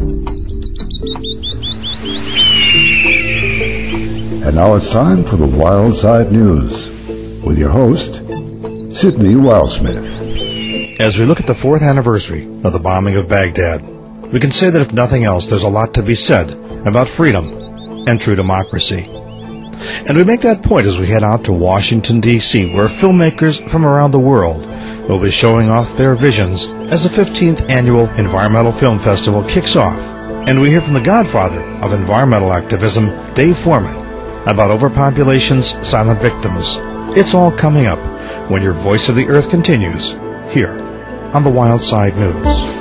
And now it's time for the Wild Side News with your host, Sidney Wildsmith. As we look at the 4th anniversary of the bombing of Baghdad, we can say that if nothing else, there's a lot to be said about freedom and true democracy. And we make that point as we head out to Washington, D.C., where filmmakers from around the world will be showing off their visions as the 15th Annual Environmental Film Festival kicks off. And we hear from the godfather of environmental activism, Dave Foreman, about overpopulation's silent victims. It's all coming up when your Voice of the Earth continues here on the Wild Side News.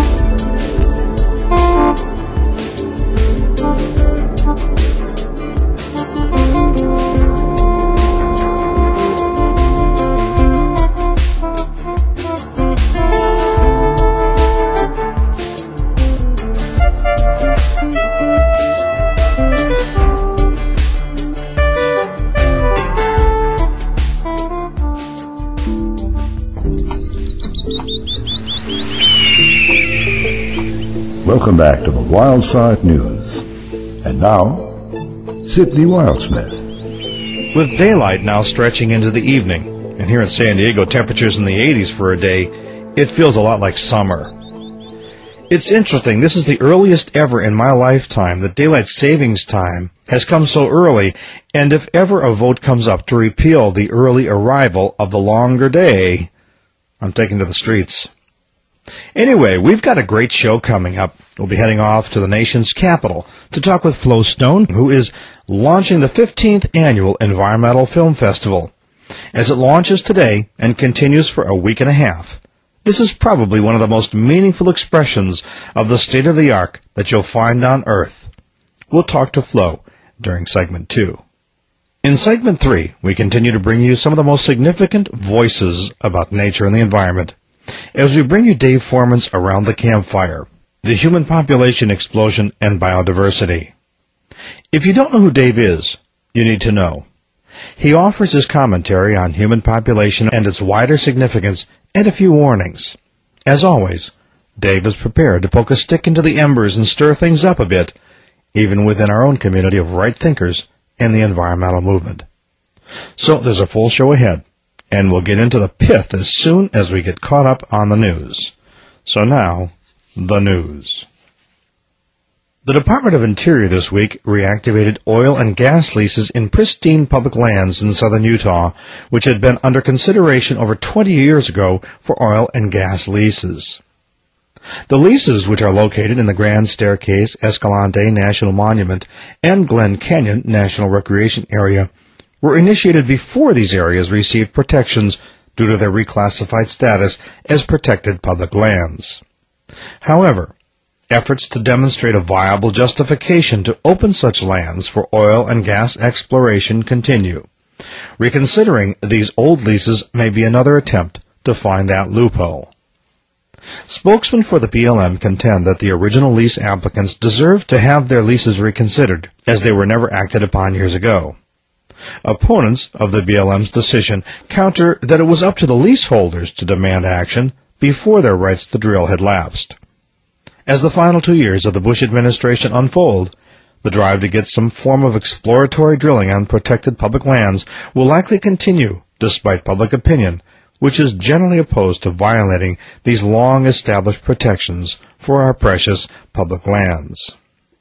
Welcome back to the Wild Side News. And now, Sidney Wildsmith. With daylight now stretching into the evening, and here in San Diego, temperatures in the 80s for a day, it feels a lot like summer. It's interesting, this is the earliest ever in my lifetime that daylight savings time has come so early, and if ever a vote comes up to repeal the early arrival of the longer day, I'm taking to the streets. Anyway, we've got a great show coming up. We'll be heading off to the nation's capital to talk with Flo Stone, who is launching the 15th Annual Environmental Film Festival. As it launches today and continues for a week and a half, this is probably one of the most meaningful expressions of the state of the art that you'll find on Earth. We'll talk to Flo during Segment 2. In Segment 3, we continue to bring you some of the most significant voices about nature and the environment, as we bring you Dave Foreman's Around the Campfire, the human population explosion and biodiversity. If you don't know who Dave is, you need to know. He offers his commentary on human population and its wider significance and a few warnings. As always, Dave is prepared to poke a stick into the embers and stir things up a bit, even within our own community of right thinkers and the environmental movement. So there's a full show ahead, and we'll get into the pith as soon as we get caught up on the news. So now, the news. The Department of Interior this week reactivated oil and gas leases in pristine public lands in southern Utah, which had been under consideration over 20 years ago for oil and gas leases. The leases, which are located in the Grand Staircase Escalante National Monument and Glen Canyon National Recreation Area, were initiated before these areas received protections due to their reclassified status as protected public lands. However, efforts to demonstrate a viable justification to open such lands for oil and gas exploration continue. Reconsidering these old leases may be another attempt to find that loophole. Spokesmen for the BLM contend that the original lease applicants deserve to have their leases reconsidered, as they were never acted upon years ago. Opponents of the BLM's decision counter that it was up to the leaseholders to demand action before their rights to drill had lapsed. As the final 2 years of the Bush administration unfold, the drive to get some form of exploratory drilling on protected public lands will likely continue, despite public opinion, which is generally opposed to violating these long-established protections for our precious public lands.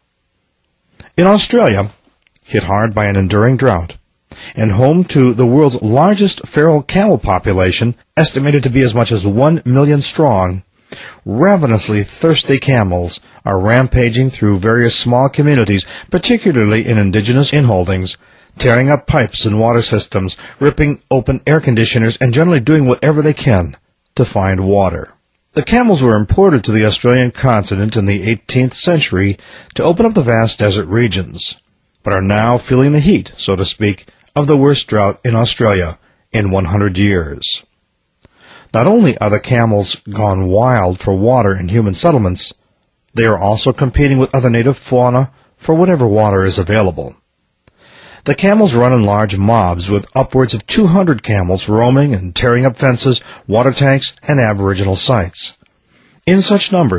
In Australia, hit hard by an enduring drought, and home to the world's largest feral camel population, estimated to be as much as 1 million strong, ravenously thirsty camels are rampaging through various small communities, particularly in indigenous inholdings, tearing up pipes and water systems, ripping open air conditioners, and generally doing whatever they can to find water. The camels were imported to the Australian continent in the 18th century to open up the vast desert regions, but are now feeling the heat, so to speak, of the worst drought in Australia in 100 years. Not only are the camels gone wild for water in human settlements, they are also competing with other native fauna for whatever water is available. The camels run in large mobs, with upwards of 200 camels roaming and tearing up fences, water tanks, and aboriginal sites. In such numbers,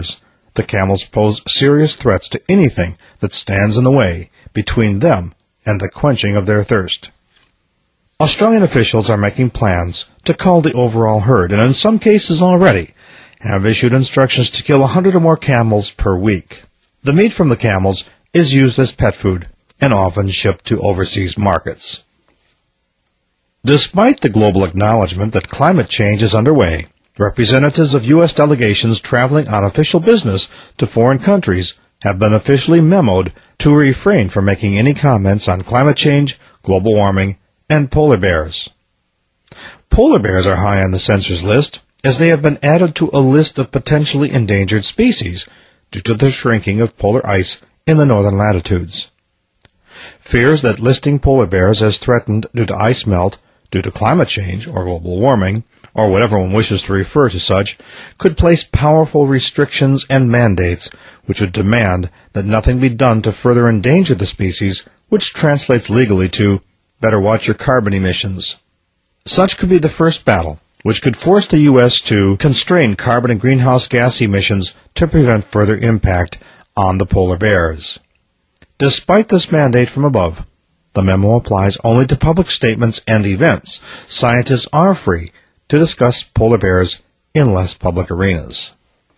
The camels pose serious threats to anything that stands in the way between them and the quenching of their thirst. Australian officials are making plans to cull the overall herd, and in some cases already have issued instructions to kill 100 or more camels per week. The meat from the camels is used as pet food and often shipped to overseas markets. Despite the global acknowledgement that climate change is underway, representatives of U.S. delegations traveling on official business to foreign countries have been officially memoed to refrain from making any comments on climate change, global warming, and polar bears. Polar bears are high on the censor's list, as they have been added to a list of potentially endangered species due to the shrinking of polar ice in the northern latitudes. Fears that listing polar bears as threatened due to ice melt, due to climate change or global warming, or whatever one wishes to refer to such, could place powerful restrictions and mandates which would demand that nothing be done to further endanger the species, which translates legally to better watch your carbon emissions. Such could be the first battle, which could force the U.S. to constrain carbon and greenhouse gas emissions to prevent further impact on the polar bears. Despite this mandate from above, the memo applies only to public statements and events. Scientists are free to discuss polar bears in less public arenas.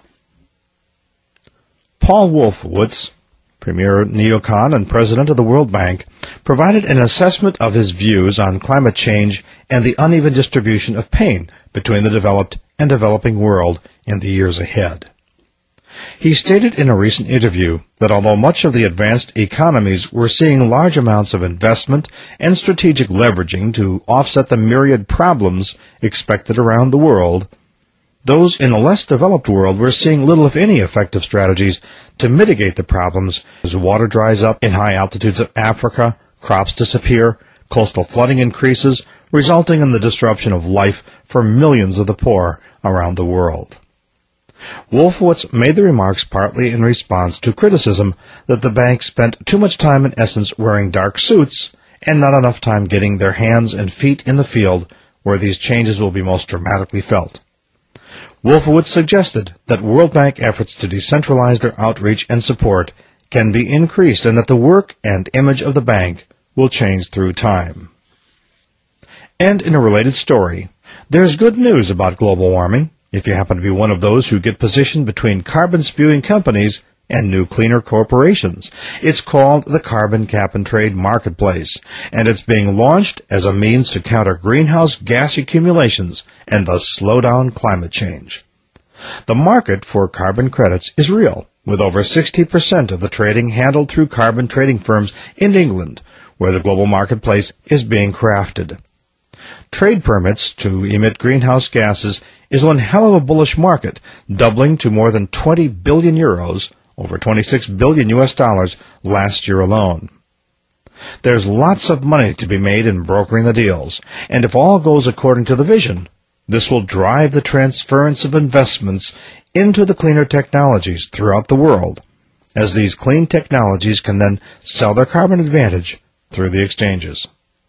Paul Wolfowitz, Premier Neocon and President of the World Bank, provided an assessment of his views on climate change and the uneven distribution of pain between the developed and developing world in the years ahead. He stated in a recent interview that although much of the advanced economies were seeing large amounts of investment and strategic leveraging to offset the myriad problems expected around the world, those in the less developed world were seeing little if any effective strategies to mitigate the problems as water dries up in high altitudes of Africa, crops disappear, coastal flooding increases, resulting in the disruption of life for millions of the poor around the world. Wolfowitz made the remarks partly in response to criticism that the bank spent too much time in essence wearing dark suits and not enough time getting their hands and feet in the field where these changes will be most dramatically felt. Wolfowitz suggested that World Bank efforts to decentralize their outreach and support can be increased and that the work and image of the bank will change through time. And in a related story, there's good news about global warming if you happen to be one of those who get positioned between carbon-spewing companies and new cleaner corporations. It's called the Carbon Cap and Trade Marketplace, and it's being launched as a means to counter greenhouse gas accumulations and thus slow down climate change. The market for carbon credits is real, with over 60% of the trading handled through carbon trading firms in England, where the global marketplace is being crafted. Trade permits to emit greenhouse gases is one hell of a bullish market, doubling to more than 20 billion euros, over $26 billion last year alone. There's lots of money to be made in brokering the deals, and if all goes according to the vision, this will drive the transference of investments into the cleaner technologies throughout the world, as these clean technologies can then sell their carbon advantage through the exchanges.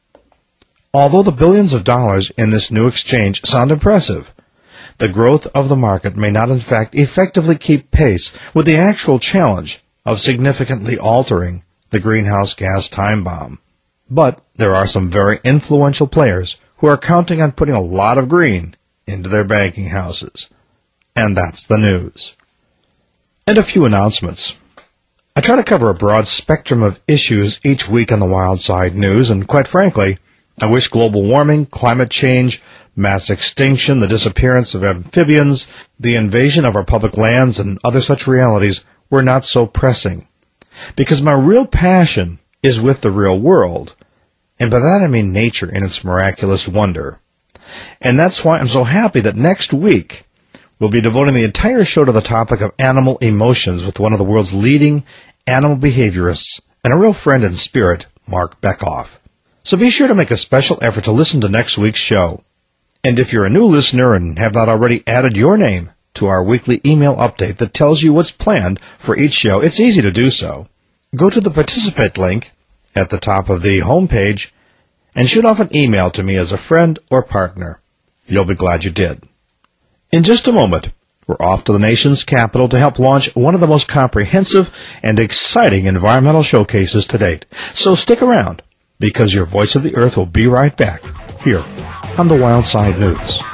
Although the billions of dollars in this new exchange sound impressive, the growth of the market may not in fact effectively keep pace with the actual challenge of significantly altering the greenhouse gas time bomb. But there are some very influential players who are counting on putting a lot of green into their banking houses. And that's the news. And a few announcements. I try to cover a broad spectrum of issues each week on the Wild Side News, and quite frankly, I wish global warming, climate change, mass extinction, the disappearance of amphibians, the invasion of our public lands, and other such realities were not so pressing. Because my real passion is with the real world, and by that I mean nature in its miraculous wonder. And that's why I'm so happy that next week we'll be devoting the entire show to the topic of animal emotions with one of the world's leading animal behaviorists and a real friend in spirit, Mark Bekoff. So be sure to make a special effort to listen to next week's show. And if you're a new listener and have not already added your name to our weekly email update that tells you what's planned for each show, it's easy to do so. Go to the participate link at the top of the home page and shoot off an email to me as a friend or partner. You'll be glad you did. In just a moment, We're off to the nation's capital to help launch one of the most comprehensive and exciting environmental showcases to date. So stick around, because your Voice of the Earth will be right back here on the Wild Side News.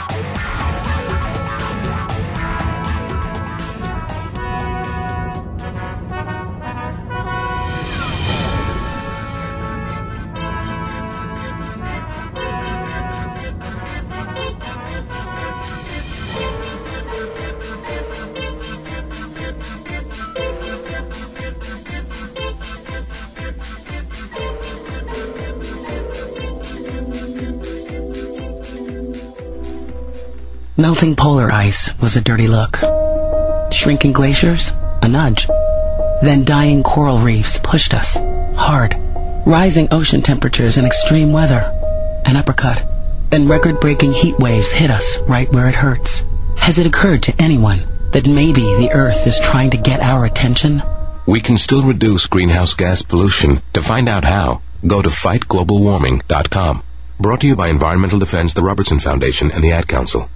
Melting polar ice was a dirty look. Shrinking glaciers, a nudge. Then dying coral reefs pushed us, hard. Rising ocean temperatures and extreme weather, an uppercut. Then record-breaking heat waves hit us right where it hurts. Has it occurred to anyone that maybe the Earth is trying to get our attention? We can still reduce greenhouse gas pollution. To find out how, go to fightglobalwarming.com. Brought to you by Environmental Defense, the Robertson Foundation, and the Ad Council.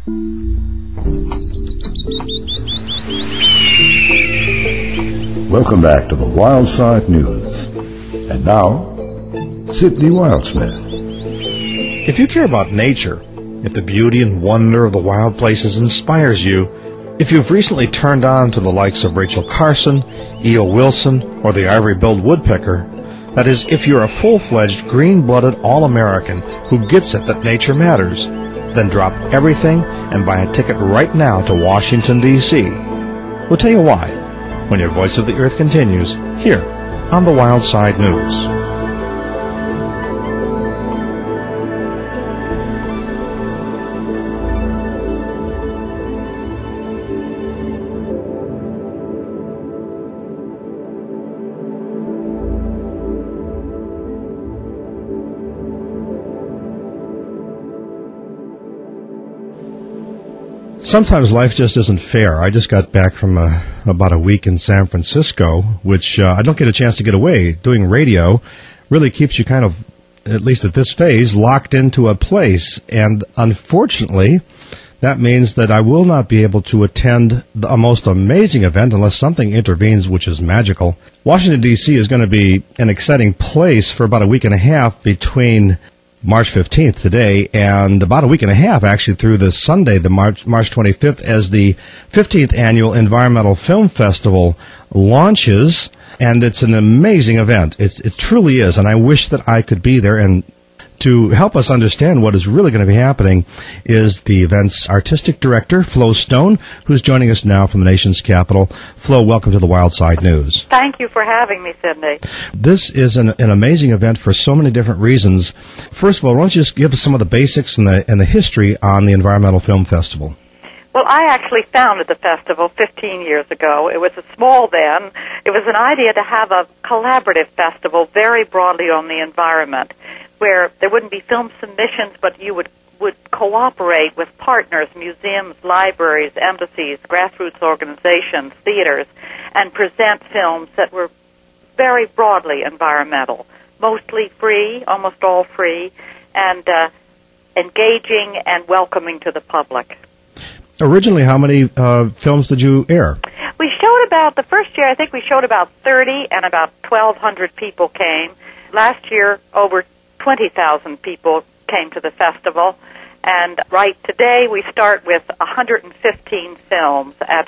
Welcome back to the Wild Side News. And now, Sydney Wildsmith. If you care about nature, if the beauty and wonder of the wild places inspires you, if you've recently turned on to the likes of Rachel Carson, E.O. Wilson, or the ivory-billed woodpecker, that is, if you're a full-fledged, green-blooded All-American who gets it that nature matters, then drop everything and buy a ticket right now to Washington, D.C. We'll tell you why when your Voice of the Earth continues here on the Wild Side News. Sometimes life just isn't fair. I just got back from about a week in San Francisco, which I don't get a chance to get away. Doing radio really keeps you kind of, at least at this phase, locked into a place. And unfortunately, that means that I will not be able to attend a most amazing event unless something intervenes, which is magical. Washington, D.C. is going to be an exciting place for about a week and a half between March 15th today, and about a week and a half actually through the Sunday, the March 25th, as the 15th Annual Environmental Film Festival launches, and it's an amazing event. It truly is, and I wish that I could be there. And to help us understand what is really going to be happening is the event's artistic director, Flo Stone, who's joining us now from the nation's capital. Flo, welcome to the Wild Side News. Thank you for having me, Sydney. This is an amazing event for so many different reasons. First of all, why don't you just give us some of the basics and the history on the Environmental Film Festival? Well, I actually founded the festival 15 years ago. It was small then. It was an idea to have a collaborative festival very broadly on the environment, where there wouldn't be film submissions, but you would cooperate with partners, museums, libraries, embassies, grassroots organizations, theaters, and present films that were very broadly environmental, mostly free, almost all free, and engaging and welcoming to the public. Originally, how many films did you air? We showed about, the first year, I think we showed about 30, and about 1,200 people came. Last year, over 20,000 people came to the festival. And right today, we start with 115 films at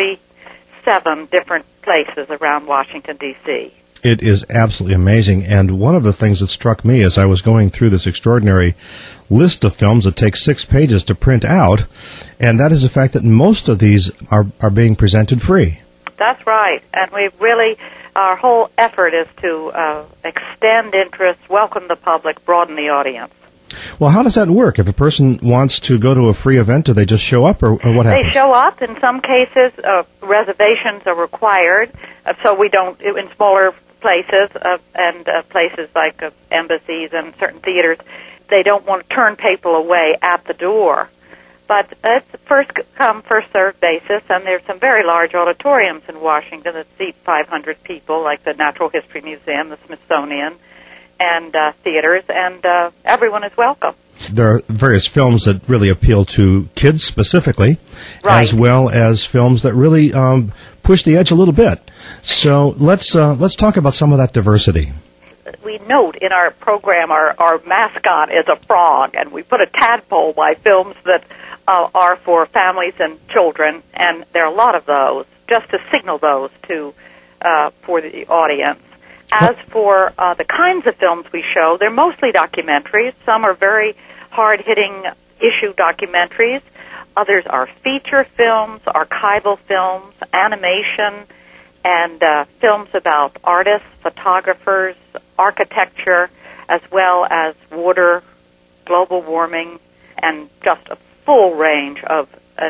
47 different places around Washington, D.C. It is absolutely amazing. And one of the things that struck me as I was going through this extraordinary list of films that takes 6 pages to print out, and that is the fact that most of these are being presented free. That's right. And we really, our whole effort is to extend interest, welcome the public, broaden the audience. Well, how does that work? If a person wants to go to a free event, do they just show up, or what happens? They show up. In some cases, reservations are required, so we don't, in smaller places and places like embassies and certain theaters, they don't want to turn people away at the door. But it's first come, first served basis, and there's some very large auditoriums in Washington that seat 500 people, like the Natural History Museum, the Smithsonian, and theaters, and everyone is welcome. There are various films that really appeal to kids specifically, Right. as well as films that really push the edge a little bit. So let's talk about some of that diversity. We note in our program our mascot is a frog, and we put a tadpole by films that are for families and children, and there are a lot of those, just to signal those to for the audience. As for the kinds of films we show, they're mostly documentaries. Some are very hard-hitting issue documentaries. Others are feature films, archival films, animation, and films about artists, photographers, architecture, as well as water, global warming, and just a full range of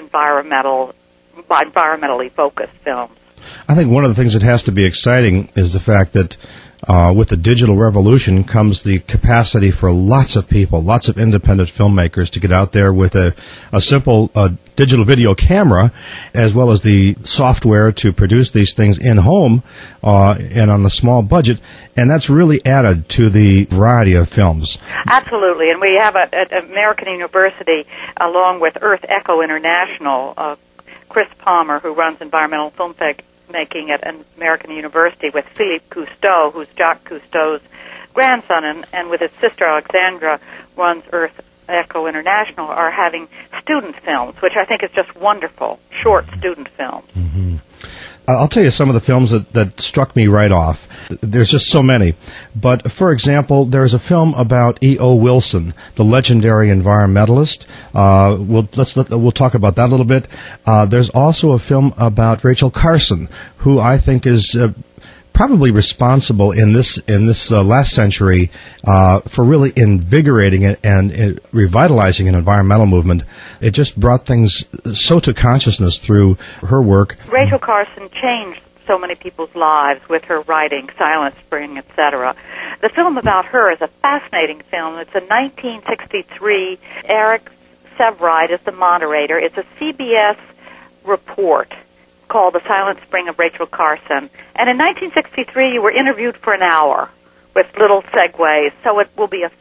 environmentally focused films. I think one of the things that has to be exciting is the fact that with the digital revolution comes the capacity for lots of people, lots of independent filmmakers to get out there with a simple digital video camera, as well as the software to produce these things in-home and on a small budget, and that's really added to the variety of films. Absolutely, and we have at American University, along with Earth Echo International, Chris Palmer, who runs environmental filmmaking at American University, with Philippe Cousteau, who's Jacques Cousteau's grandson, and with his sister Alexandra runs Earth Echo International, are having student films, which I think is just wonderful, short student films. Mm-hmm. I'll tell you some of the films that struck me right off. There's just so many. But, for example, there's a film about E.O. Wilson, the legendary environmentalist. We'll talk about that a little bit. There's also a film about Rachel Carson, who I think is probably responsible in this last century for really invigorating it and revitalizing an environmental movement. It just brought things so to consciousness through her work. Rachel Carson changed so many people's lives with her writing, Silent Spring, etc. The film about her is a fascinating film. It's a 1963. Eric Sevride is the moderator. It's a CBS report called The Silent Spring of Rachel Carson. And in 1963, you were interviewed for an hour with little segues, so it will be a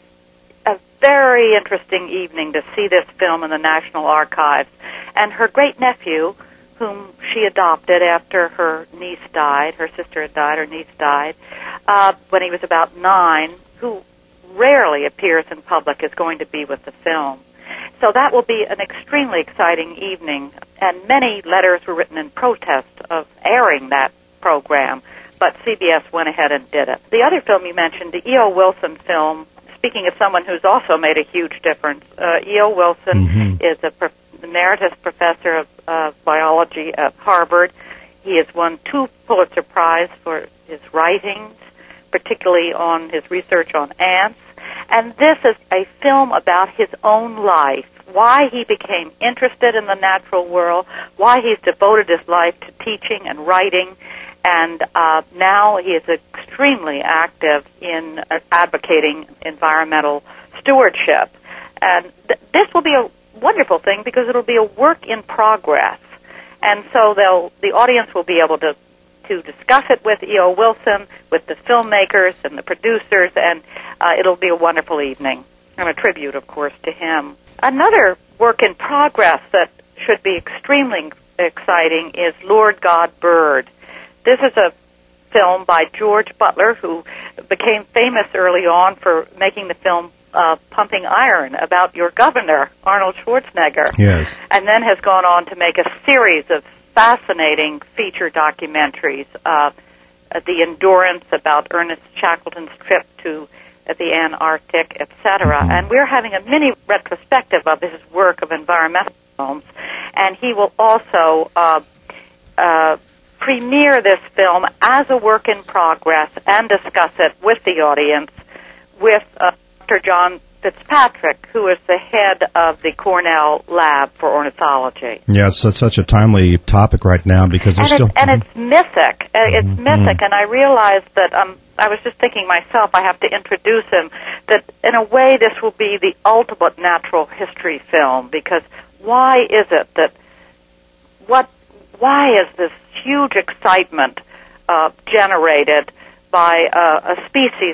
very interesting evening to see this film in the National Archives. And her great-nephew, whom she adopted after her niece died, her sister had died, her niece died, when he was about 9, who rarely appears in public, is going to be with the film. So that will be an extremely exciting evening, and many letters were written in protest of airing that program, but CBS went ahead and did it. The other film you mentioned, the E.O. Wilson film, speaking of someone who's also made a huge difference, E.O. Wilson is a emeritus professor of biology at Harvard. He has won 2 Pulitzer Prize for his writings, particularly on his research on ants. And this is a film about his own life, why he became interested in the natural world, why he's devoted his life to teaching and writing, and now he is extremely active in advocating environmental stewardship. And this will be a wonderful thing because it'll be a work in progress. And so the audience will be able to discuss it with E.O. Wilson, with the filmmakers and the producers, and it'll be a wonderful evening, and a tribute, of course, to him. Another work in progress that should be extremely exciting is Lord God Bird. This is a film by George Butler, who became famous early on for making the film Pumping Iron, about your governor, Arnold Schwarzenegger. Yes. And then has gone on to make a series of fascinating feature documentaries, The Endurance, about Ernest Shackleton's trip to the Antarctic, etc. And we're having a mini retrospective of his work of environmental films, and he will also premiere this film as a work in progress and discuss it with the audience with Dr. John Fitzpatrick, who is the head of the Cornell Lab for Ornithology. Yeah, it's such a timely topic right now because there's still... And it's mythic. It's mythic, and I realized that I was just thinking myself, I have to introduce him, that in a way this will be the ultimate natural history film, because why is it that... Why is this huge excitement generated by a species that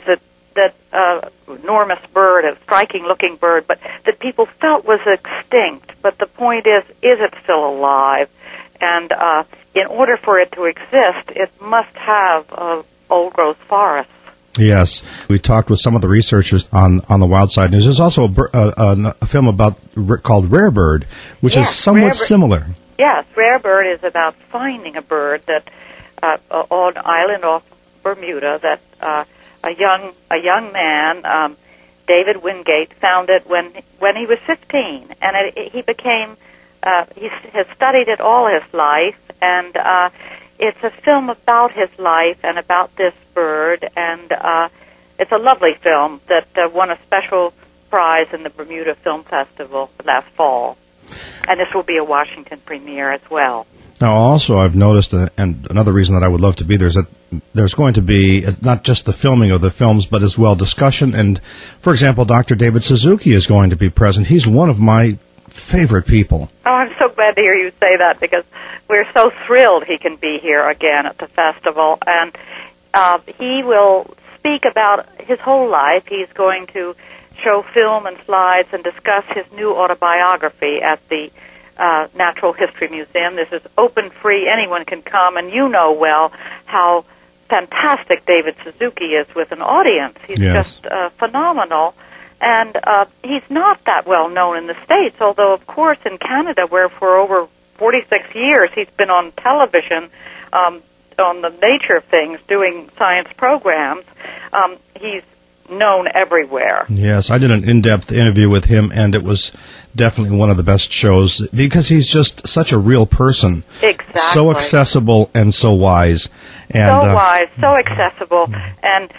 enormous bird, a striking-looking bird, but that people felt was extinct. But the point is it still alive? And in order for it to exist, it must have old-growth forests. Yes, we talked with some of the researchers on the Wild Side News. There's also a film called Rare Bird, which is somewhat similar. Yes, Rare Bird is about finding a bird that on an island off Bermuda that a young man, David Wingate, found it when he was 15, and he became he has studied it all his life, and it's a film about his life and about this bird, and it's a lovely film that won a special prize in the Bermuda Film Festival last fall. And this will be a Washington premiere as well. Now, also, I've noticed, and another reason that I would love to be there is that there's going to be not just the filming of the films, but as well discussion. And, for example, Dr. David Suzuki is going to be present. He's one of my favorite people. Oh, I'm so glad to hear you say that, because we're so thrilled he can be here again at the festival. And he will speak about his whole life. He's going to show film and slides and discuss his new autobiography at the Natural History Museum. This is open, free. Anyone can come, and you know well how fantastic David Suzuki is with an audience. He's just phenomenal, and he's not that well known in the States, although, of course, in Canada, where for over 46 years he's been on television on the nature of things, doing science programs, he's known everywhere. Yes, I did an in-depth interview with him, and it was definitely one of the best shows, because he's just such a real person. Exactly. So accessible and so wise. And, so wise, so accessible. And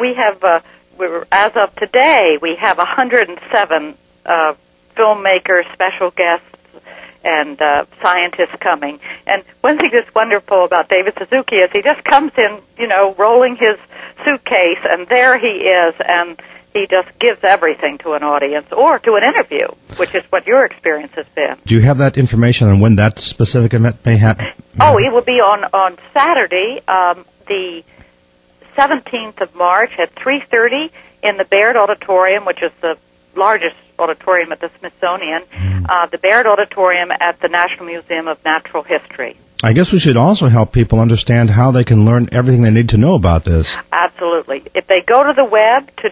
as of today, we have 107 filmmakers, special guests, and scientists coming. And one thing that's wonderful about David Suzuki is he just comes in, rolling his suitcase, and there he is, and he just gives everything to an audience or to an interview, which is what your experience has been. Do you have that information on when that specific event may happen? Oh, it will be on Saturday, the 17th of March at 3:30 in the Baird Auditorium, which is the largest auditorium at the Smithsonian, the Baird Auditorium at the National Museum of Natural History. I guess we should also help people understand how they can learn everything they need to know about this. Absolutely. If they go to the web to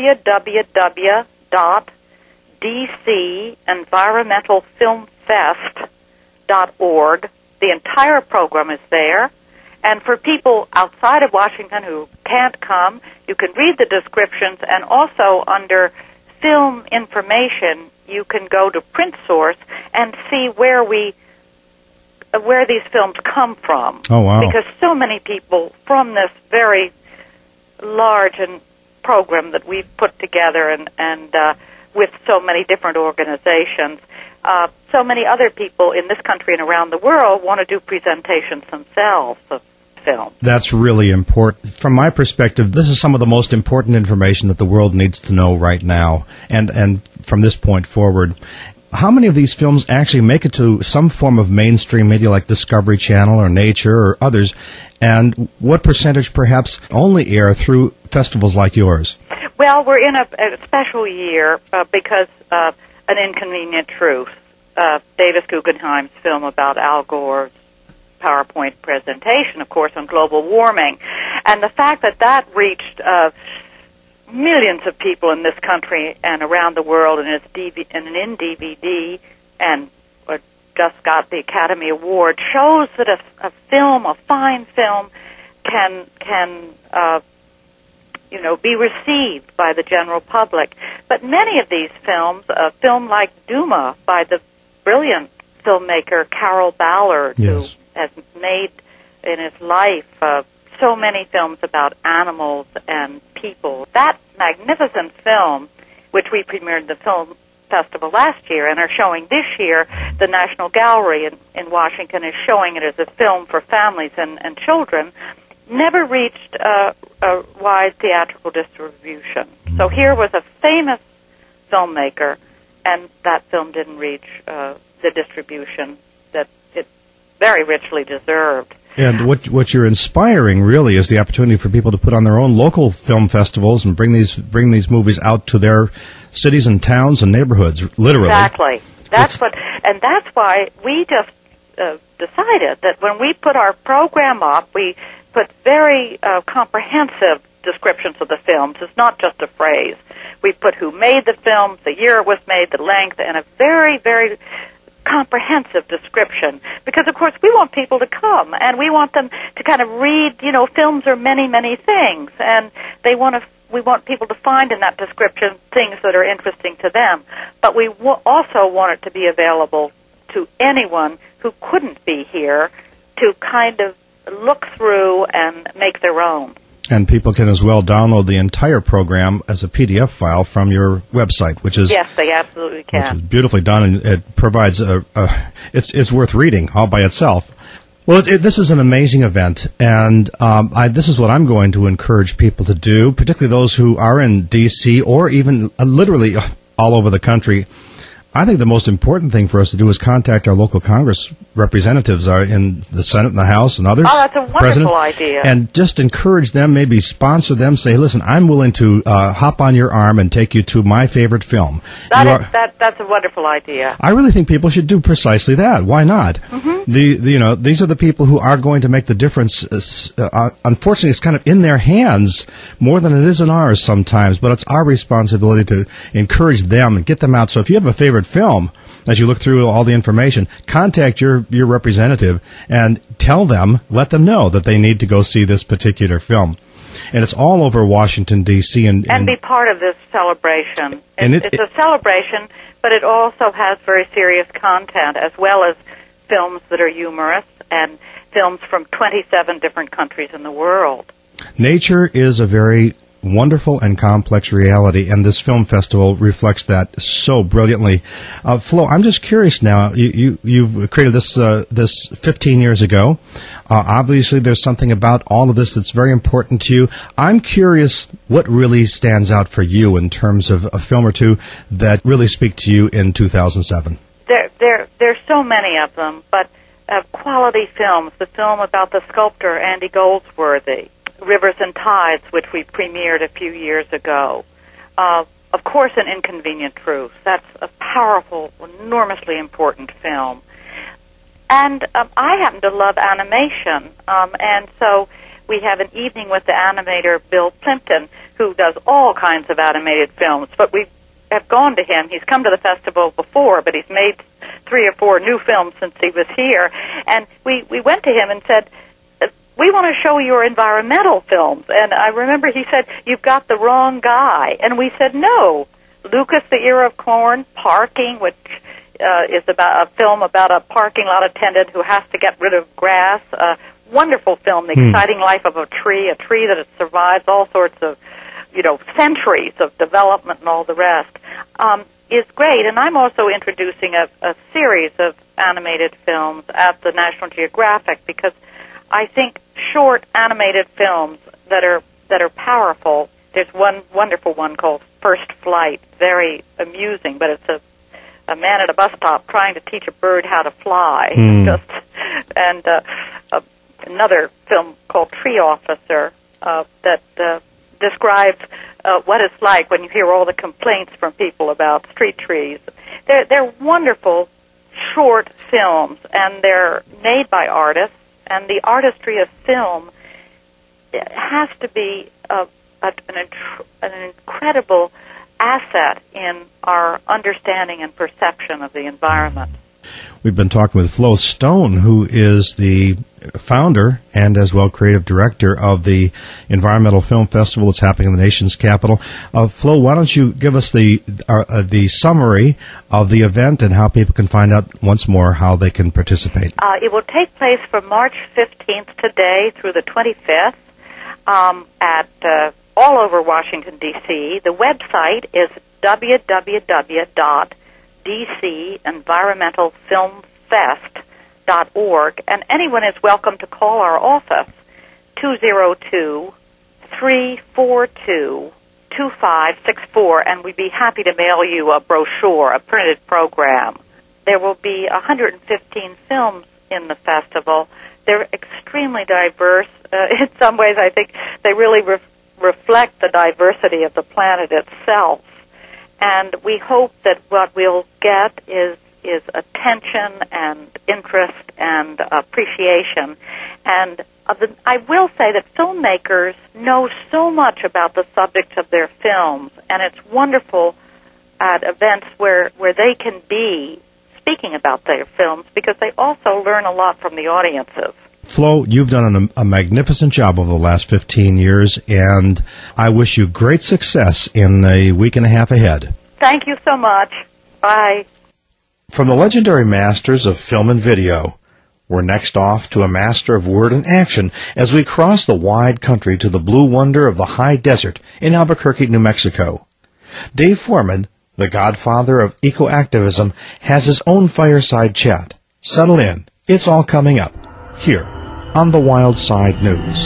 www.dcenvironmentalfilmfest.org, the entire program is there. And for people outside of Washington who can't come, you can read the descriptions, and also under film information, you can go to Print Source and see where these films come from. Oh, wow. Because so many people from this very large program that we've put together and with so many different organizations, so many other people in this country and around the world want to do presentations themselves of film. That's really important. From my perspective, this is some of the most important information that the world needs to know right now, and from this point forward. How many of these films actually make it to some form of mainstream media like Discovery Channel or Nature or others, and what percentage perhaps only air through festivals like yours? Well, we're in a special year because of An Inconvenient Truth, Davis Guggenheim's film about Al Gore's PowerPoint presentation, of course, on global warming. And the fact that reached millions of people in this country and around the world, and it's in DVD, and just got the Academy Award, shows that a fine film, can be received by the general public. But many of these films, a film like Duma by the brilliant filmmaker Carol Ballard, who has made in his life so many films about animals and people. That magnificent film, which we premiered the film festival last year and are showing this year, the National Gallery in Washington is showing it as a film for families and children, never reached a wide theatrical distribution. So here was a famous filmmaker, and that film didn't reach the distribution that it very richly deserved. And what you're inspiring really is the opportunity for people to put on their own local film festivals and bring these movies out to their cities and towns and neighborhoods, literally. Exactly. That's why we just decided that when we put our program up, we put very comprehensive descriptions of the films. It's not just a phrase. We put who made the film, the year it was made, the length, and a very, very comprehensive description. Because, of course, we want people to come, and we want them to kind of read, films are many, many things, and we want people to find in that description things that are interesting to them. But we also want it to be available to anyone who couldn't be here to kind of look through and make their own. And people can as well download the entire program as a PDF file from your website, which is... Yes, they absolutely can. Which is beautifully done, and it provides it's worth reading all by itself. Well, this is an amazing event, and this is what I'm going to encourage people to do, particularly those who are in D.C. or even literally all over the country. I think the most important thing for us to do is contact our local Congress representatives in the Senate and the House and others. Oh, that's a wonderful idea. And just encourage them, maybe sponsor them, say, listen, I'm willing to hop on your arm and take you to my favorite film. That's a wonderful idea. I really think people should do precisely that. Why not? Mm-hmm. These are the people who are going to make the difference. Unfortunately, it's kind of in their hands more than it is in ours sometimes, but it's our responsibility to encourage them and get them out. So if you have a favorite film, as you look through all the information, contact your representative and let them know that they need to go see this particular film. And it's all over Washington, D.C. And be part of this celebration. It's a celebration, but it also has very serious content, as well as films that are humorous and films from 27 different countries in the world. Nature is a very wonderful and complex reality, and this film festival reflects that so brilliantly. Flo, I'm just curious now. You've created this 15 years ago. Obviously, there's something about all of this that's very important to you. I'm curious what really stands out for you in terms of a film or two that really speak to you in 2007. There's so many of them, but quality films. The film about the sculptor Andy Goldsworthy, Rivers and Tides, which we premiered a few years ago. Of course, An Inconvenient Truth. That's a powerful, enormously important film. And I happen to love animation, and so we have an evening with the animator Bill Plimpton, who does all kinds of animated films, but we have gone to him. He's come to the festival before, but he's made 3 or 4 new films since he was here, and we went to him and said, we want to show your environmental films. And I remember he said, you've got the wrong guy. And we said, no. Lucas, The Ear of Corn, Parking, which is about a film about a parking lot attendant who has to get rid of grass. A wonderful film, The Exciting Life of a tree that survives all sorts of, centuries of development and all the rest, is great. And I'm also introducing a series of animated films at the National Geographic, because I think short animated films that are powerful. There's one wonderful one called First Flight, very amusing, but it's a man at a bus stop trying to teach a bird how to fly. And another film called Tree Officer that describes what it's like when you hear all the complaints from people about street trees. They're wonderful short films, and they're made by artists. And the artistry of film has to be an incredible asset in our understanding and perception of the environment. We've been talking with Flo Stone, who is the founder and as well creative director of the Environmental Film Festival that's happening in the nation's capital. Flo, why don't you give us the summary of the event and how people can find out once more how they can participate? It will take place from March 15th today through the 25th at all over Washington, D.C. The website is www.dcenvironmentalfilmfest.org, and anyone is welcome to call our office, 202-342-2564, and we'd be happy to mail you a brochure, a printed program. There will be 115 films in the festival they're extremely diverse. In some ways, I think they really reflect the diversity of the planet itself. And we hope that what we'll get is attention and interest and appreciation. And I will say that filmmakers know so much about the subject of their films, and it's wonderful at events where they can be speaking about their films, because they also learn a lot from the audiences. Flo, you've done a magnificent job over the last 15 years, and I wish you great success in the week and a half ahead. Thank you so much. Bye. From the legendary masters of film and video, we're next off to a master of word and action as we cross the wide country to the blue wonder of the high desert in Albuquerque, New Mexico. Dave Foreman, the godfather of eco-activism, has his own fireside chat. Settle in. It's all coming up here on the Wild Side News.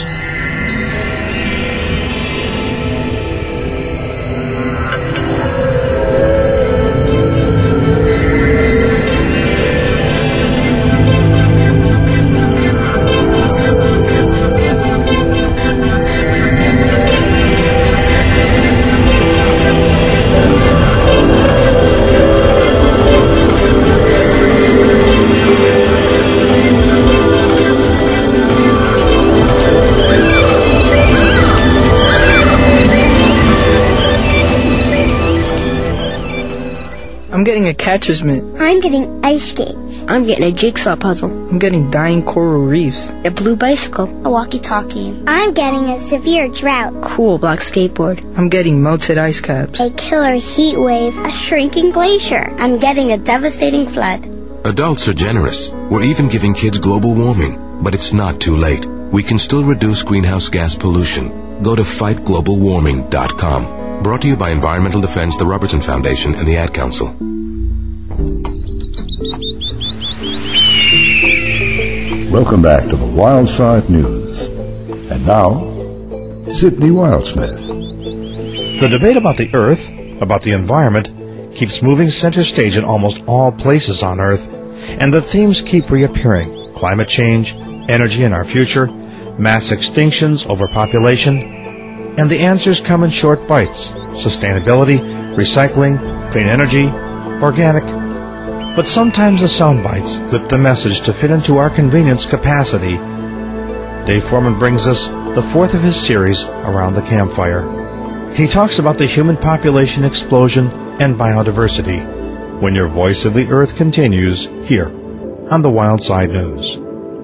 I'm getting a catcher's mitt. I'm getting ice skates. I'm getting a jigsaw puzzle. I'm getting dying coral reefs. A blue bicycle. A walkie-talkie. I'm getting a severe drought. Cool black skateboard. I'm getting melted ice caps. A killer heat wave. A shrinking glacier. I'm getting a devastating flood. Adults are generous. We're even giving kids global warming. But it's not too late. We can still reduce greenhouse gas pollution. Go to fightglobalwarming.com. Brought to you by Environmental Defense, the Robertson Foundation, and the Ad Council. Welcome back to the Wild Side News. And now, Sidney Wildsmith. The debate about the Earth, about the environment, keeps moving center stage in almost all places on Earth, and the themes keep reappearing. Climate change, energy in our future, mass extinctions, overpopulation, and the answers come in short bites. Sustainability, recycling, clean energy, organic. But sometimes the sound bites clip the message to fit into our convenience capacity. Dave Foreman brings us the fourth of his series, Around the Campfire. He talks about the human population explosion and biodiversity when your Voice of the Earth continues here on the Wild Side News.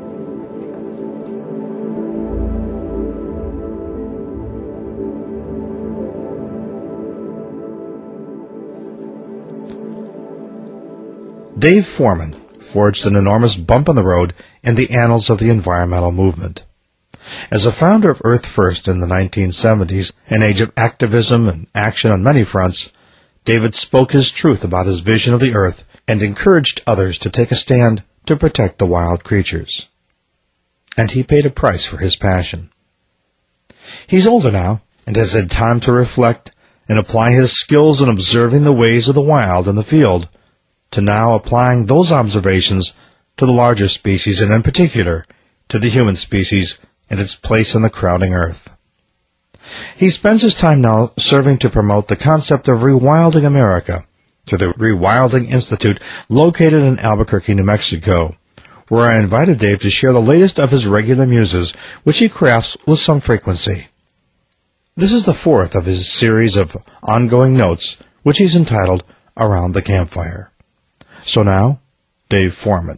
Dave Foreman forged an enormous bump in the road in the annals of the environmental movement. As a founder of Earth First in the 1970s, an age of activism and action on many fronts, David spoke his truth about his vision of the Earth and encouraged others to take a stand to protect the wild creatures. And he paid a price for his passion. He's older now and has had time to reflect and apply his skills in observing the ways of the wild in the field, to now applying those observations to the larger species, and in particular to the human species and its place in the crowding earth. He spends his time now serving to promote the concept of Rewilding America through the Rewilding Institute located in Albuquerque, New Mexico, where I invited Dave to share the latest of his regular muses, which he crafts with some frequency. This is the fourth of his series of ongoing notes, which he's entitled Around the Campfire. So now, Dave Foreman.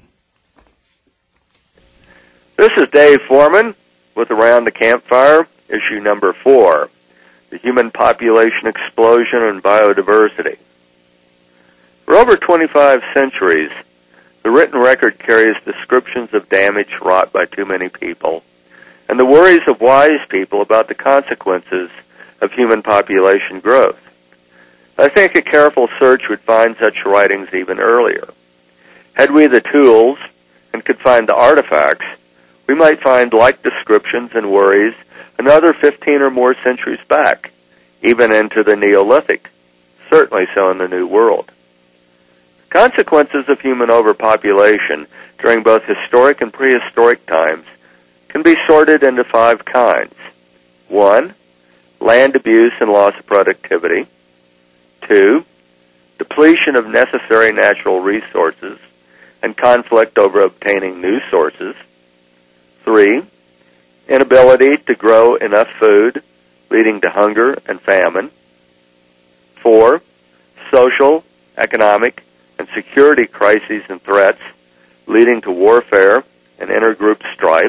This is Dave Foreman with Around the Campfire, issue number 4, The Human Population Explosion and Biodiversity. For over 25 centuries, the written record carries descriptions of damage wrought by too many people and the worries of wise people about the consequences of human population growth. I think a careful search would find such writings even earlier. Had we the tools and could find the artifacts, we might find like descriptions and worries another 15 or more centuries back, even into the Neolithic, certainly so in the New World. Consequences of human overpopulation during both historic and prehistoric times can be sorted into 5 kinds. 1, land abuse and loss of productivity. 2, depletion of necessary natural resources and conflict over obtaining new sources. 3, inability to grow enough food, leading to hunger and famine. 4, social, economic, and security crises and threats, leading to warfare and intergroup strife.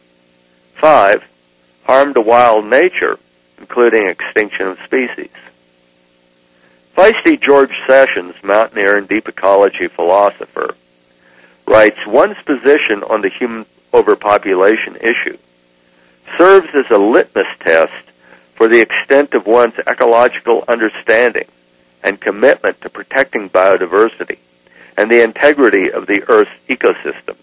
5, harm to wild nature, including extinction of species. Feisty George Sessions, mountaineer and deep ecology philosopher, writes, one's position on the human overpopulation issue serves as a litmus test for the extent of one's ecological understanding and commitment to protecting biodiversity and the integrity of the Earth's ecosystems.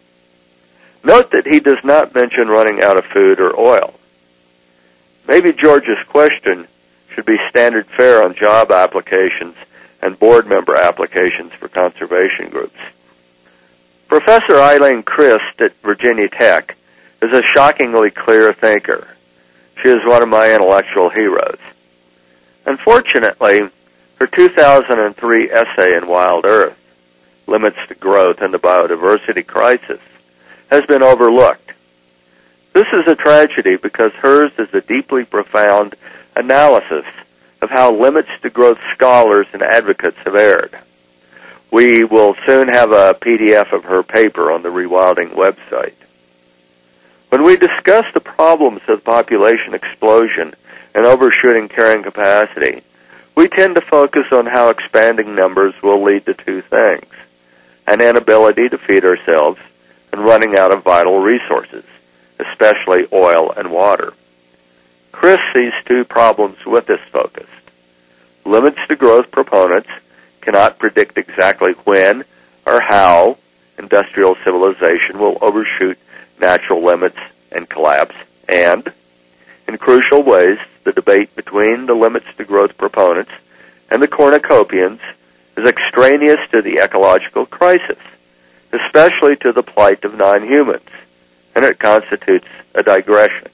Note that he does not mention running out of food or oil. Maybe George's question should be standard fare on job applications and board member applications for conservation groups. Professor Eileen Christ at Virginia Tech is a shockingly clear thinker. She is one of my intellectual heroes. Unfortunately, her 2003 essay in Wild Earth, Limits to Growth and the Biodiversity Crisis, has been overlooked. This is a tragedy because hers is a deeply profound analysis of how limits to growth scholars and advocates have erred. We will soon have a PDF of her paper on the Rewilding website. When we discuss the problems of population explosion and overshooting carrying capacity, we tend to focus on how expanding numbers will lead to 2 things: an inability to feed ourselves and running out of vital resources, especially oil and water. Chris sees 2 problems with this focus. Limits to growth proponents cannot predict exactly when or how industrial civilization will overshoot natural limits and collapse, and, in crucial ways, the debate between the limits to growth proponents and the cornucopians is extraneous to the ecological crisis, especially to the plight of non-humans, and it constitutes a digression.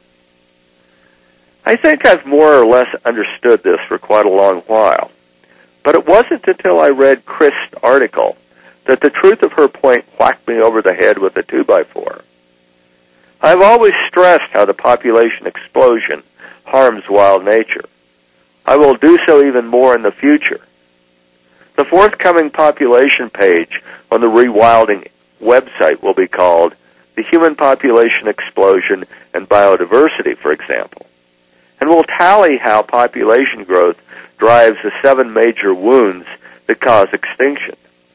I think I've more or less understood this for quite a long while, but it wasn't until I read Christ's article that the truth of her point whacked me over the head with a 2x4. I've always stressed how the population explosion harms wild nature. I will do so even more in the future. The forthcoming population page on the Rewilding website will be called The Human Population Explosion and Biodiversity, for example, and will tally how population growth drives the 7 major wounds that cause extinction.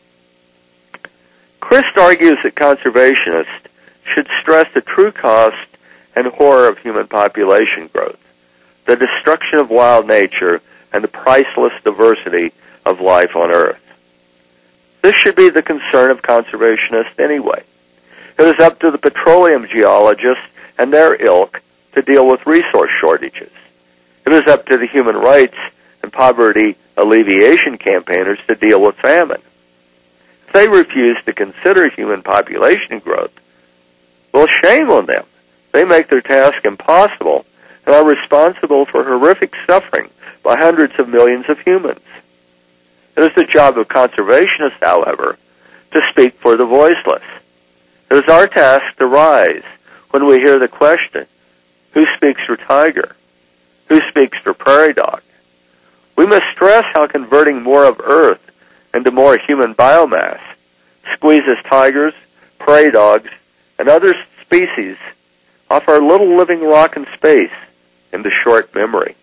Christ argues that conservationists should stress the true cost and horror of human population growth, the destruction of wild nature, and the priceless diversity of life on Earth. This should be the concern of conservationists anyway. It is up to the petroleum geologists and their ilk to deal with resource shortages. It is up to the human rights and poverty alleviation campaigners to deal with famine. If they refuse to consider human population growth, well, shame on them. They make their task impossible and are responsible for horrific suffering by hundreds of millions of humans. It is the job of conservationists, however, to speak for the voiceless. It is our task to rise when we hear the question, who speaks for tiger? Who speaks for prairie dog? We must stress how converting more of Earth into more human biomass squeezes tigers, prairie dogs, and other species off our little living rock in space into short memory.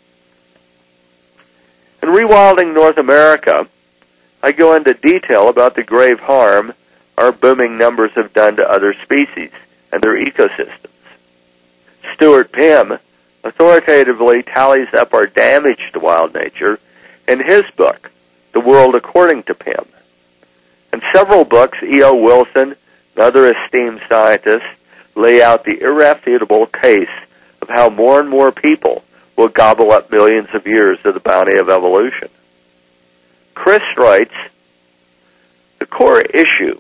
In Rewilding North America, I go into detail about the grave harm our booming numbers have done to other species and their ecosystems. Stuart Pimm authoritatively tallies up our damage to wild nature in his book, The World According to Pimm. In several books, E.O. Wilson and other esteemed scientists lay out the irrefutable case of how more and more people will gobble up millions of years of the bounty of evolution. Chris writes, the core issue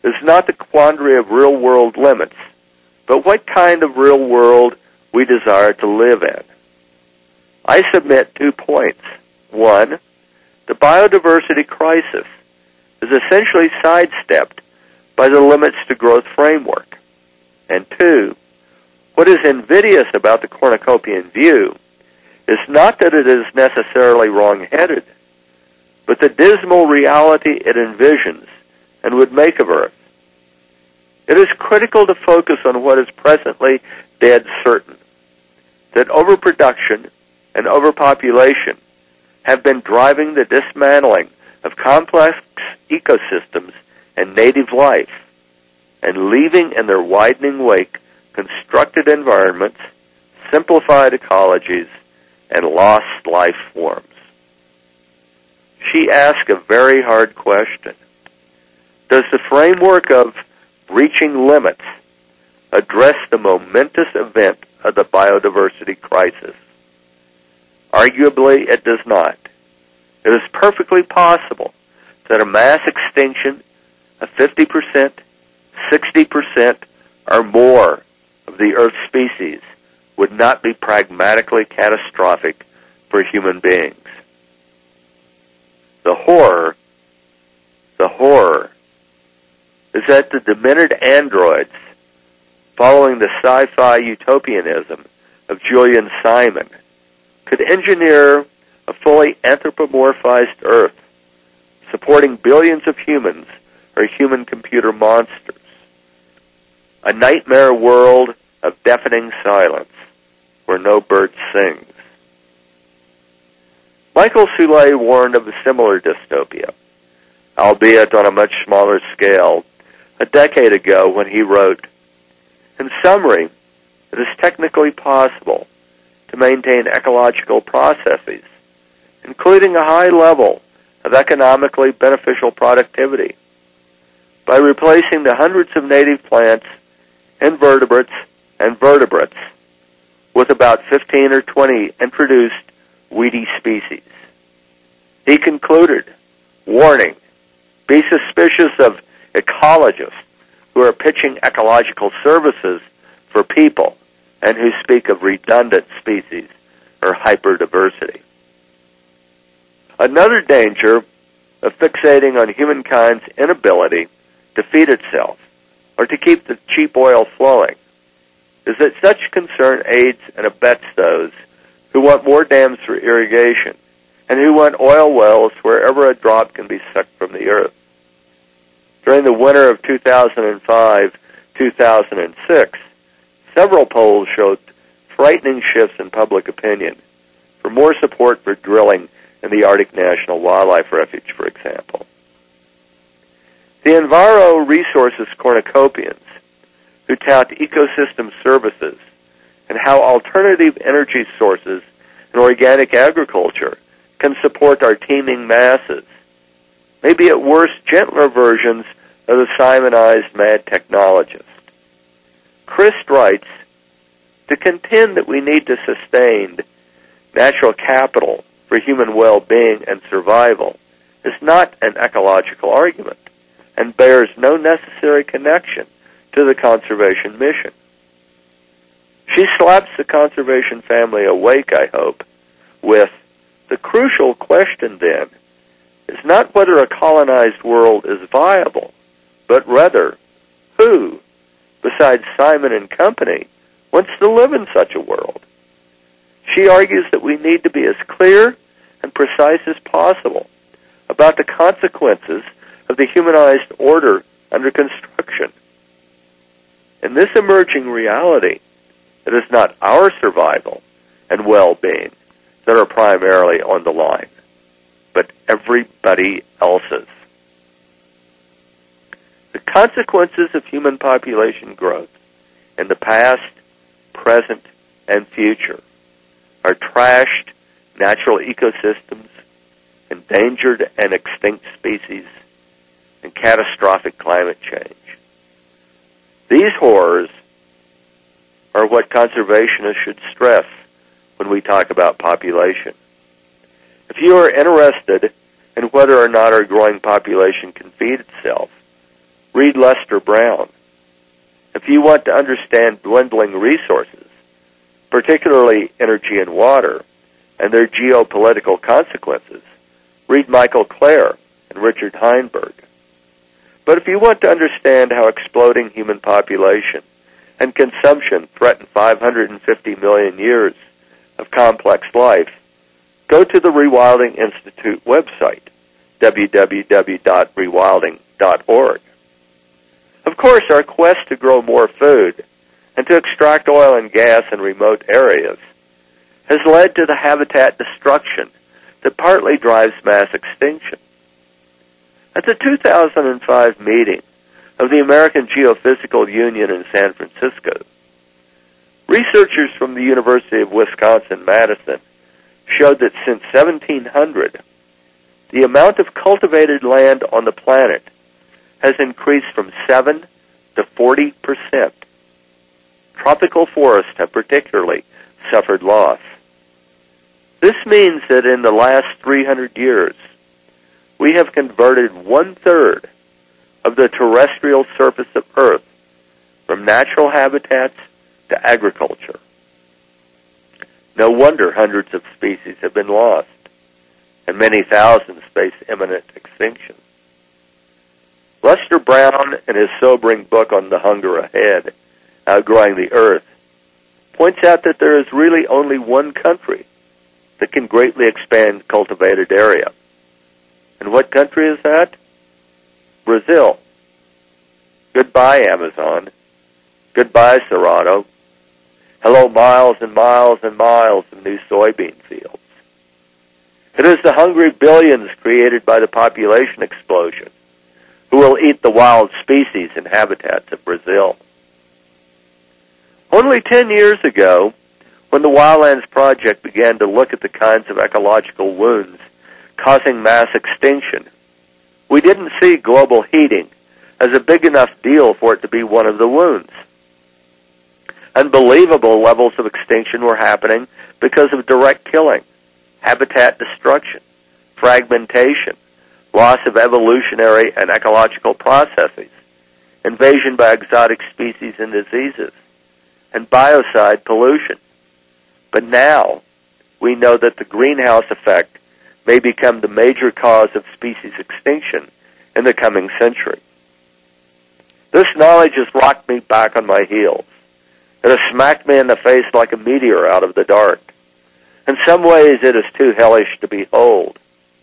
is not the quandary of real-world limits, but what kind of real world we desire to live in. I submit 2 points. 1, the biodiversity crisis is essentially sidestepped by the limits to growth framework. And 2, what is invidious about the cornucopian view is not that it is necessarily wrong-headed, but the dismal reality it envisions and would make of Earth. It is critical to focus on what is presently dead certain, that overproduction and overpopulation have been driving the dismantling of complex ecosystems and native life, and leaving in their widening wake constructed environments, simplified ecologies, and lost life forms. She asked a very hard question. Does the framework of reaching limits address the momentous event of the biodiversity crisis? Arguably, it does not. It is perfectly possible that a mass extinction of 50%, 60%, or more of the Earth's species would not be pragmatically catastrophic for human beings. The horror is that the demented androids, following the sci-fi utopianism of Julian Simon, could engineer a fully anthropomorphized Earth, supporting billions of humans or human-computer monsters. A nightmare world of deafening silence, where no bird sings. Michael Soule warned of a similar dystopia, albeit on a much smaller scale, a decade ago when he wrote, "In summary, it is technically possible to maintain ecological processes, including a high level of economically beneficial productivity, by replacing the hundreds of native plants, invertebrates, and vertebrates with about 15 or 20 introduced weedy species." He concluded, warning, be suspicious of ecologists who are pitching ecological services for people and who speak of redundant species or hyperdiversity. Another danger of fixating on humankind's inability to feed itself or to keep the cheap oil flowing is that such concern aids and abets those who want more dams for irrigation and who want oil wells wherever a drop can be sucked from the earth. During the winter of 2005-2006, several polls showed frightening shifts in public opinion for more support for drilling in the Arctic National Wildlife Refuge, for example. The Enviro Resources cornucopians, who tout ecosystem services and how alternative energy sources and organic agriculture can support our teeming masses, may be at worst gentler versions of the Simonized mad technologist. Christ writes, to contend that we need to sustain natural capital for human well-being and survival is not an ecological argument and bears no necessary connection to the conservation mission. She slaps the conservation family awake, I hope, with the crucial question then is not whether a colonized world is viable, but rather who, besides Simon and company, wants to live in such a world. She argues that we need to be as clear and precise as possible about the consequences of the humanized order under construction. In this emerging reality, it is not our survival and well-being that are primarily on the line, but everybody else's. The consequences of human population growth in the past, present, and future are trashed natural ecosystems, endangered and extinct species, and catastrophic climate change. These horrors are what conservationists should stress when we talk about population. If you are interested in whether or not our growing population can feed itself, read Lester Brown. If you want to understand dwindling resources, particularly energy and water, and their geopolitical consequences, read Michael Clare and Richard Heinberg. But if you want to understand how exploding human population and consumption threaten 550 million years of complex life, go to the Rewilding Institute website, www.rewilding.org. Of course, our quest to grow more food and to extract oil and gas in remote areas has led to the habitat destruction that partly drives mass extinction. At the 2005 meeting of the American Geophysical Union in San Francisco, researchers from the University of Wisconsin-Madison showed that since 1700, the amount of cultivated land on the planet has increased from 7 to 40%. Tropical forests have particularly suffered loss. This means that in the last 300 years, we have converted 1/3 of the terrestrial surface of Earth from natural habitats to agriculture. No wonder hundreds of species have been lost, and many thousands face imminent extinction. Lester Brown, in his sobering book on the hunger ahead, Outgrowing the Earth, points out that there is really only one country that can greatly expand cultivated area. And what country is that? Brazil. Goodbye, Amazon. Goodbye, Cerrado. Hello, miles and miles and miles of new soybean fields. It is the hungry billions created by the population explosion who will eat the wild species and habitats of Brazil. Only 10 years ago, when the Wildlands Project began to look at the kinds of ecological wounds causing mass extinction, we didn't see global heating as a big enough deal for it to be one of the wounds. Unbelievable levels of extinction were happening because of direct killing, habitat destruction, fragmentation, loss of evolutionary and ecological processes, invasion by exotic species and diseases, and biocide pollution. But now, we know that the greenhouse effect may become the major cause of species extinction in the coming century. This knowledge has rocked me back on my heels. It has smacked me in the face like a meteor out of the dark. In some ways, it is too hellish to behold.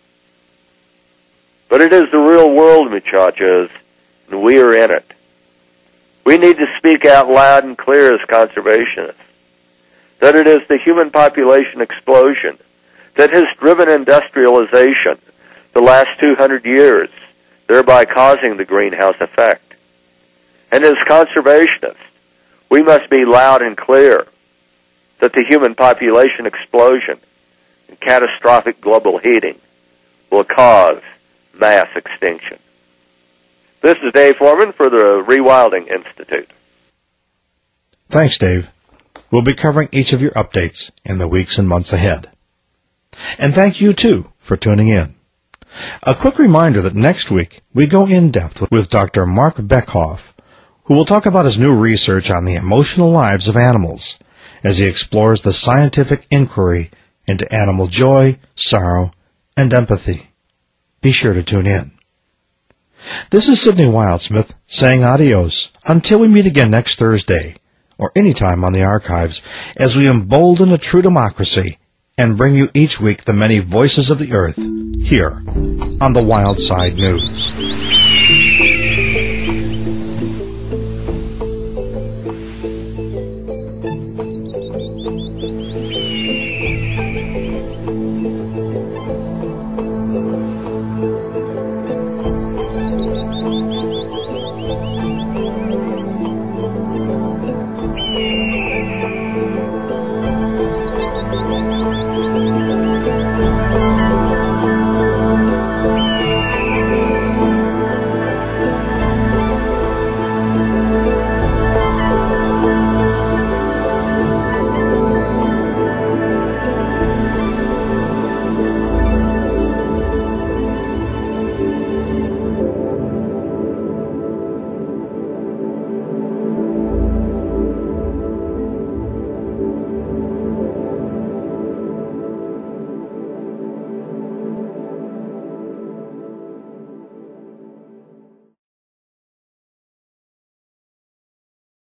But it is the real world, muchachos, and we are in it. We need to speak out loud and clear as conservationists that it is the human population explosion that has driven industrialization the last 200 years, thereby causing the greenhouse effect. And as conservationists, we must be loud and clear that the human population explosion and catastrophic global heating will cause mass extinction. This is Dave Foreman for the Rewilding Institute. Thanks, Dave. We'll be covering each of your updates in the weeks and months ahead. And thank you, too, for tuning in. A quick reminder that next week we go in-depth with Dr. Mark Beckhoff, who will talk about his new research on the emotional lives of animals as he explores the scientific inquiry into animal joy, sorrow, and empathy. Be sure to tune in. This is Sidney Wildsmith saying adios until we meet again next Thursday, or any time on the archives, as we embolden a true democracy and bring you each week the many voices of the earth here on the Wild Side News.